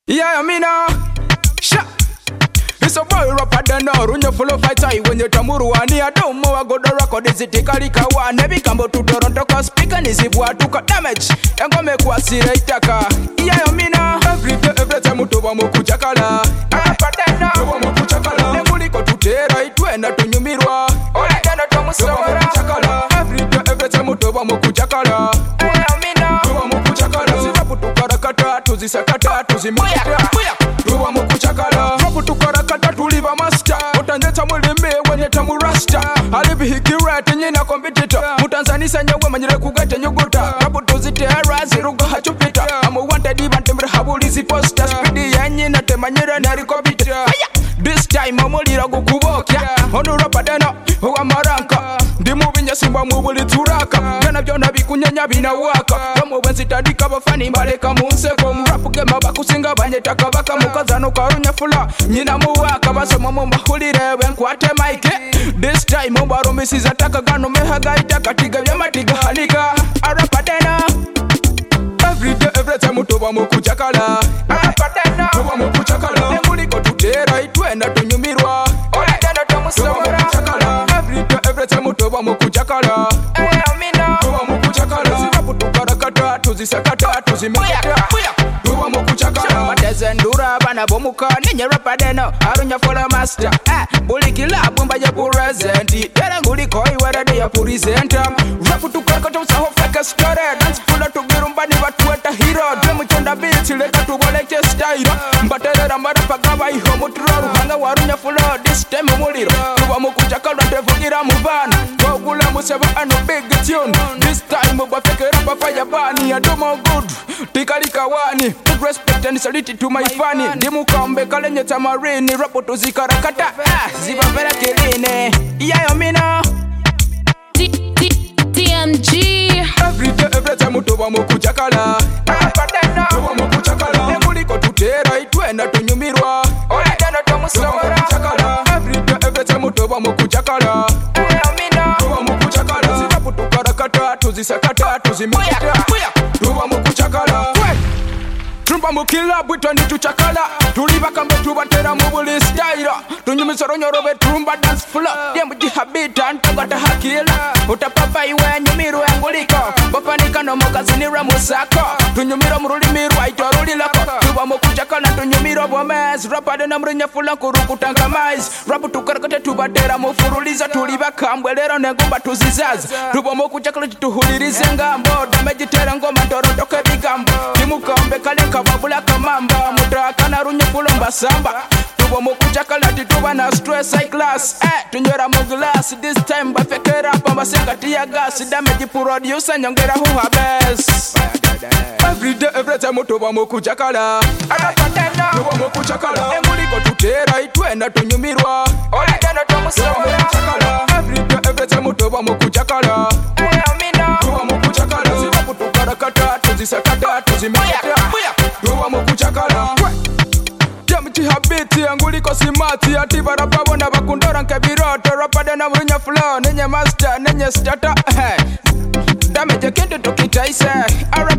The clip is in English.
Yeah, I mean, shut. It's a boy rapper than all. When you follow fight, when you tamuru ani, I don't know. I go to record is it take a likawa. Never come to Toronto cause speaking is if what took a damage. And go make what see itaka. Yeah, I mean, every time you to Moku Chakala. Rapper than all. Moku Chakala. Nemuli go to Terra, it went to New Mirror. All I cannot do is Chakala. Every time you to Moku Chakala. Yeah, I mean, Moku Chakala. Zipapu to Karakata, to the Sakata, to the Maya. Tuwa mukuchakala Rapu tukarakata tuliva master Utanjeta mulime wenye tamu rasta Alibi hikirete nyina kompetita Mutanzanisa nyewe manyire kugete nyuguta Rapu tuzite arazi ruga hachupita Amu wanted even tembre habulizi poster Speedy ya nyina temanyire nerikobita This time amulira gukubokya Onu rapa dena uwa maranka Ndimu simba mubuli turaka Jana vyona vikunyanya vina waka Kamo wenzi tadika bafani mbaleka munseko Mrapu kema bakusinga banyetaka baka Mukazano karunya fula Nyina muwaka basoma mbahulire wenkwate maike This time mbaro misiza taka gano mehaga itaka Tiga vyama tiga halika Arapa dena Every time utoba mukuchakala Arapa dena Toba mukuchakala Nemuliko tutera itwenda tunyumirwa Ola dena tamusawara Every time utoba mukuchakala Toba mukuchakala Zipapu tukarakata Tuzisakata Tuzimekata Toba mukuchakala Matezendura bana bomuka Ninye rapa deno Arunya fola master Bulikila bumba ya purezenti Yere nguliko iwere de ya purizenta Rapu tukarakata usaho fake story Dance pula tugirumba ni watuweta hero Demu chonda biti leka tuwaleke style Mbaterera marapa gaba iho muturaru Hanga warunya fulo this time muliro Toba mukuchakala tevugira mubana Wagula museba ano big tune This time ubafeke rapa fire bani I do more good Tikalika wani Big respect and salute to my funny Dimu kambe kalenye tamarini Rapo tuzikarakata Ziba vera kiline Yeah, mina TMG Every time utoba mukuchakala Toba mukuchakala Nemuliko tutera itwenda tunyumirwa Ola dena tamusawara Every time utoba mukuchakala Toba mukuchakala Zipapu tukarakata Tuzisakata Tuzimekata Toba mukuchakala Trumpa mukila bwitwa nituchakala Tuliva kambe tubatera mubuli style Tunyumisoro nyorobe trumba dance floor Demu jihabita ntagata hakila Utapapa iwe nyumiru yanguliko Bapanika no mokazinira musako Tunyumiro murulimiru aitorulilako Tuba mukuchakala tunyumiro bomez Rapa dena mrinya fula kurukutanga mais Rapu tukarakate tubatera mufuruliza Tuliva kambwelero negumba tuzizaza Tuba mukuchakala tutuhulirize ngambo Damejitera ngoma ndorotoke bigambo Timu kambe kaleka babula kamamba Mutakana runye kulomba samba Tuba mukuchakala tituba na stress high class Tunywera mu glass This time bafekera pamba sekati ya gas Damage producer nyongera huha best Every time tuba mukuchakala Tuba mukuchakala Emuliko tutera itwenda tunyumirwa Ola dena tamusawara Every time tuba mukuchakala Tuba mukuchakala Zipapu tukarakata Tuzisakata Tuzimekata Tuba mukuchakala Jamuchi habiti anguliko simati Atiba rapa bona bakundora nkebiroto Rapa dena mrunya flow Nenye master, nenye starter Damage kintu tukitaise